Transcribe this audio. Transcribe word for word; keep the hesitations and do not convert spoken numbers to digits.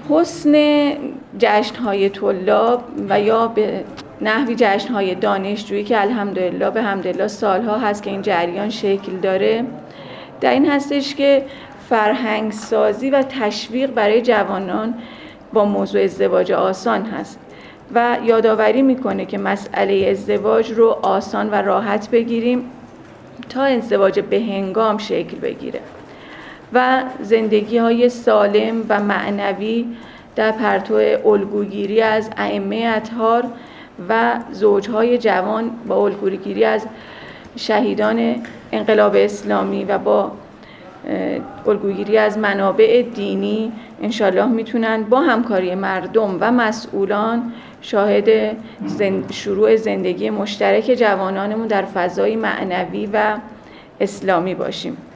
حسن جشن‌های طلاب و یا به نحوی جشن‌های دانشجویی که الحمدلله به حمدالله سالها هست که این جریان شکل داره، در این هستش که فرهنگ سازی و تشویق برای جوانان با موضوع ازدواج آسان هست و یادآوری میکنه که مسئله ازدواج رو آسان و راحت بگیریم تا ازدواج به هنگام شکل بگیره و زندگی های سالم و معنوی در پرتو الگوگیری از ائمه اطهار و زوجهای جوان با الگوگیری از شهیدان انقلاب اسلامی و با الگوگیری از منابع دینی انشالله میتونن با همکاری مردم و مسئولان شاهد زند... شروع زندگی مشترک جوانانمون در فضای معنوی و اسلامی باشیم.